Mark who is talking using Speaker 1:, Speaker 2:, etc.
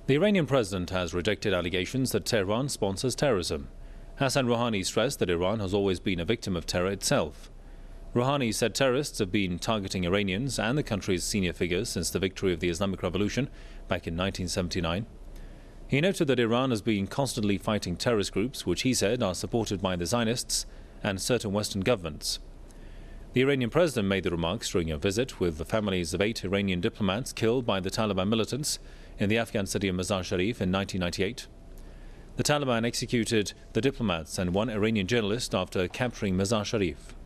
Speaker 1: The Iranian president has rejected allegations that Tehran sponsors terrorism. Hassan Rouhani stressed that Iran has always been a victim of terror itself. Rouhani said terrorists have been targeting Iranians and the country's senior figures since the victory of the Islamic Revolution back in 1979. He noted that Iran has been constantly fighting terrorist groups, which he said are supported by the Zionists and certain Western governments. The Iranian president made the remarks during a visit with the families of 8 Iranian diplomats killed by the Taliban militants in the Afghan city of Mazar Sharif in 1998. The Taliban executed the diplomats and 1 Iranian journalist after capturing Mazar Sharif.